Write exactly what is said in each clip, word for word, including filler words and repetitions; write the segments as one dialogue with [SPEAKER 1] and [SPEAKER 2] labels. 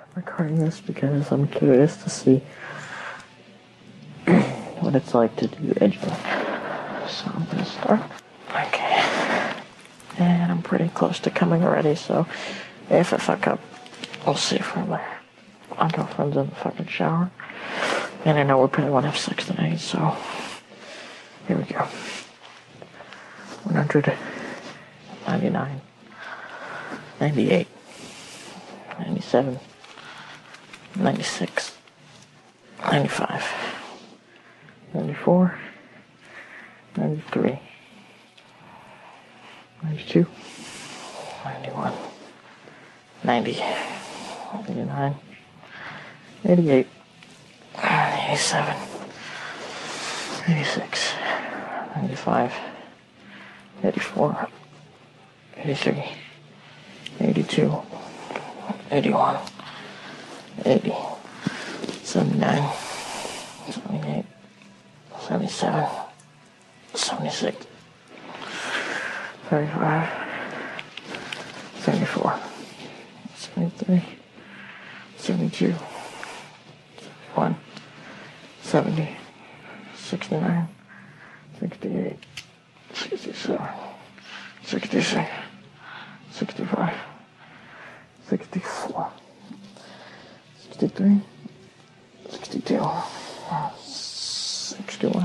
[SPEAKER 1] recording this because I'm curious to see what it's like to do edging. So I'm gonna start. Okay. And I'm pretty close to coming already, so if I fuck up, we'll see from there. My girlfriend's in the fucking shower. And I know we probably won't have sex tonight, so here we go. one hundred ninety-nine, ninety-eight, ninety-seven, ninety-six, ninety-five, ninety-four, ninety-three, ninety-two, ninety-one, ninety, eighty-nine, eighty-eight, eighty-seven, eighty-six, ninety-five, eighty-four, eighty-three, eighty-two, eighty-one, eighty, seventy-nine, seventy-eight, seventy-seven, seventy-six, thirty-five, seventy-four, seventy-three, seventy-two, seventy-one, seventy, sixty-nine, sixty-eight, sixty-seven, sixty-six, sixty-five, sixty-four, sixty-three, sixty-two, sixty-one,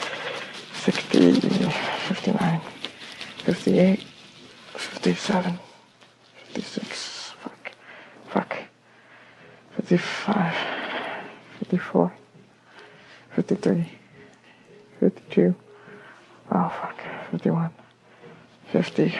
[SPEAKER 1] sixty, fifty-nine, fifty-eight, fifty-seven, fifty-six, fuck, fuck, fifty-five, fifty-four, fifty-three, fifty-two, oh fuck, fifty-one, fifty,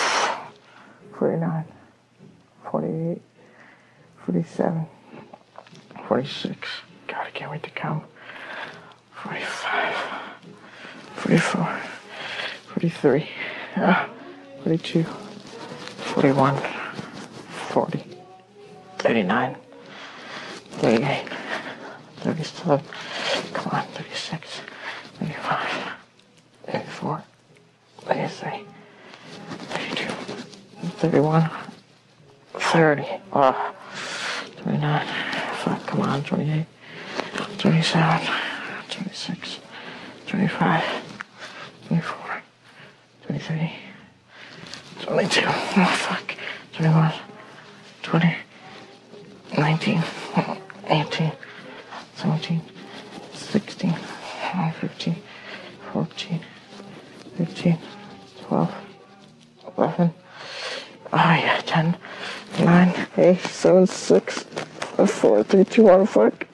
[SPEAKER 1] forty-nine, forty-eight, forty-seven, forty-six, God, I can't wait to come, forty-five, forty-four, forty-three, uh, forty-two, forty-one, forty, thirty-nine, thirty-eight, thirty-seven, come on, thirty-six, thirty-five, thirty-four, thirty-three, thirty-two, thirty-one, thirty, oh, twenty-nine, fuck, come on, twenty-eight, twenty-seven, twenty-six, twenty-five, twenty-four, twenty-three, twenty-two, oh fuck, twenty-one, twenty, nineteen, eighteen, seventeen, sixteen, fifteen, fourteen, fifteen, twelve, eleven, oh yeah, ten, nine, eight, seven, six, five, four, three, two, one, fuck.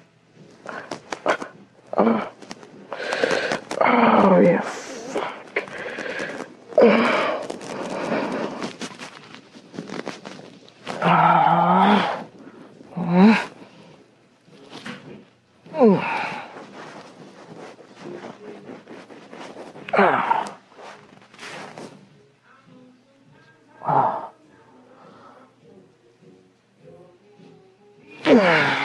[SPEAKER 1] Oh, oh yeah, fuck. Ah. Mm. Mm. Ah. Ah.